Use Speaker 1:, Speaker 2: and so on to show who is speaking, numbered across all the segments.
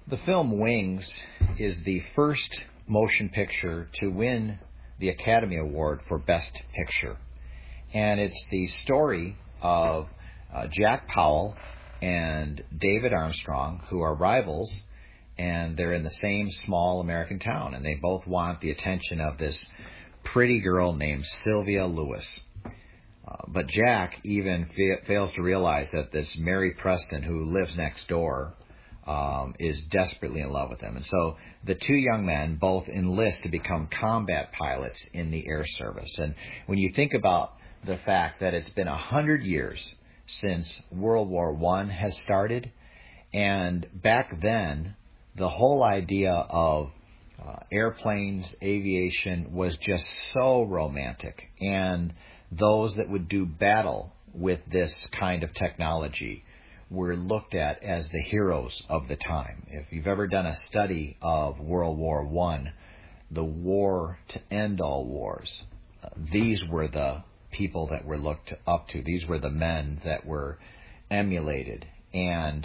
Speaker 1: The film Wings is the first motion picture to win the Academy Award for Best Picture. And it's the story of Jack Powell and David Armstrong, who are rivals, and they're in the same small American town, and they both want the attention of this pretty girl named Sylvia Lewis. But Jack even fails to realize that this Mary Preston, who lives next door, is desperately in love with him. And so the two young men both enlist to become combat pilots in the air service. And when you think about the fact that it's been 100 years since World War I has started, and back then the whole idea of airplanes, aviation was just so romantic. And those that would do battle with this kind of technology were looked at as the heroes of the time. If you've ever done a study of World War I, the war to end all wars, these were the people that were looked up to. These were the men that were emulated. And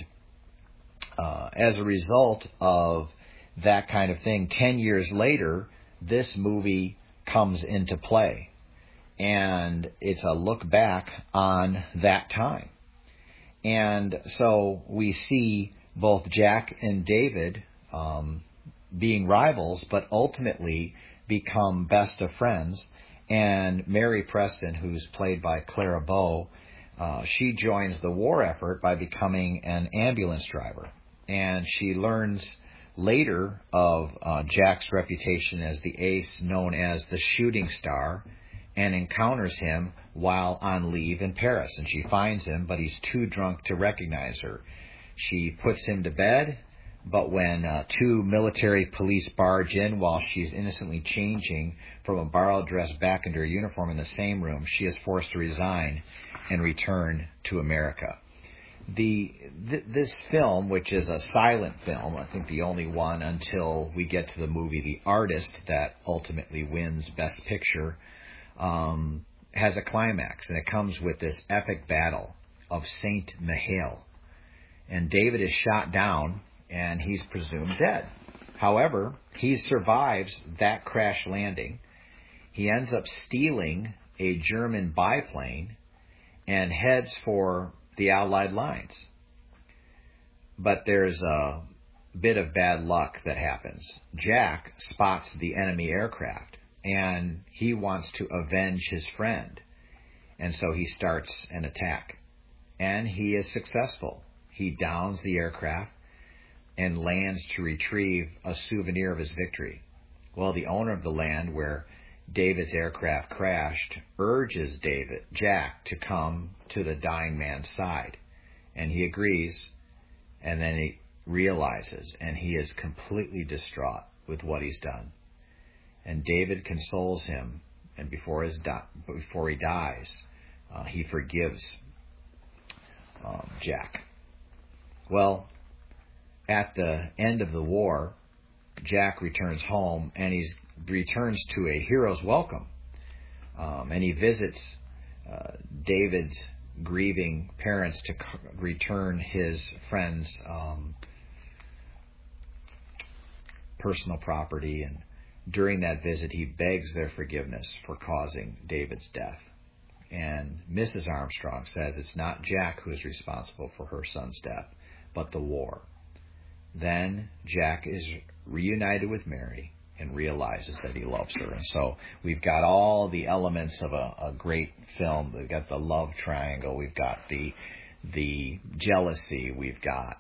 Speaker 1: as a result of that kind of thing, 10 years later, this movie comes into play. And it's a look back on that time. And so we see both Jack and David being rivals, but ultimately become best of friends. And Mary Preston, who's played by Clara Bow, she joins the war effort by becoming an ambulance driver. And she learns later of Jack's reputation as the ace known as the Shooting Star, and encounters him while on leave in Paris. And she finds him, but he's too drunk to recognize her. She puts him to bed, but when two military police barge in while she's innocently changing from a borrowed dress back into her uniform in the same room, she is forced to resign and return to America. This film, which is a silent film, I think the only one until we get to the movie The Artist that ultimately wins Best Picture, has a climax, and it comes with this epic battle of Saint Mihiel. And David is shot down, and he's presumed dead. However, he survives that crash landing. He ends up stealing a German biplane and heads for the Allied lines. But there's a bit of bad luck that happens. Jack spots the enemy aircraft, and he wants to avenge his friend. And so he starts an attack. And he is successful. He downs the aircraft and lands to retrieve a souvenir of his victory. Well, the owner of the land where David's aircraft crashed urges Jack to come to the dying man's side. And he agrees, and then he realizes, and he is completely distraught with what he's done. And David consoles him, and before he dies, he forgives Jack. Well, at the end of the war, Jack returns home, and he returns to a hero's welcome. And he visits David's grieving parents to return his friend's personal property. And during that visit, he begs their forgiveness for causing David's death. And Mrs. Armstrong says it's not Jack who is responsible for her son's death, but the war. Then Jack is reunited with Mary and realizes that he loves her. And so we've got all the elements of a great film. We've got the love triangle. We've got the jealousy. We've got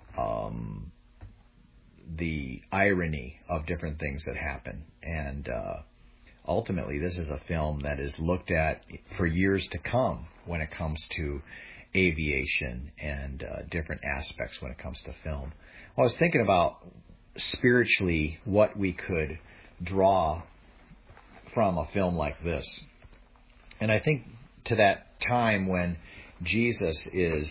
Speaker 1: the irony of different things that happen. And ultimately, this is a film that is looked at for years to come when it comes to aviation and different aspects when it comes to film. I was thinking about spiritually what we could draw from a film like this. And I think to that time when Jesus is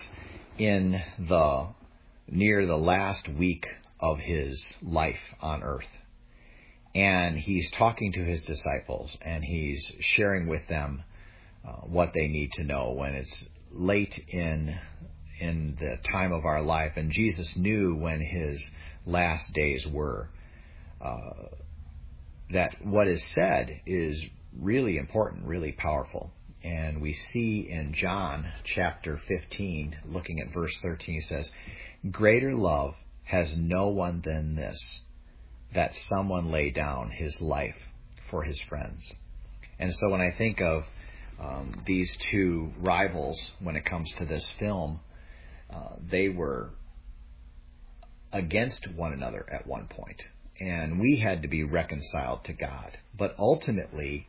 Speaker 1: near the last week of his life on earth. And he's talking to his disciples, and he's sharing with them what they need to know when it's late in in the time of our life, and Jesus knew when his last days were, that what is said is really important, really powerful. And we see in John chapter 15, looking at verse 13, he says, "Greater love has no one than this, that someone lay down his life for his friends." And so when I think of these two rivals when it comes to this film, they were against one another at one point, and we had to be reconciled to God. But ultimately,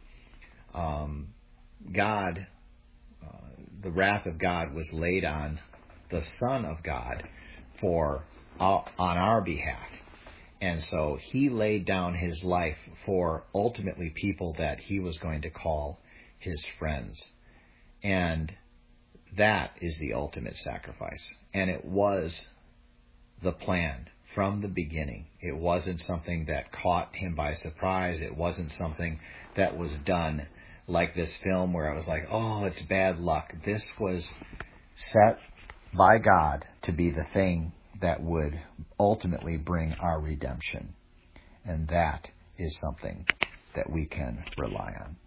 Speaker 1: God, the wrath of God was laid on the Son of God on our behalf. And so he laid down his life for ultimately people that he was going to call his friends. And that is the ultimate sacrifice. And it was the plan from the beginning. It wasn't something that caught him by surprise. It wasn't something that was done like this film where I was like, oh, it's bad luck. This was set by God to be the thing that would ultimately bring our redemption. And that is something that we can rely on.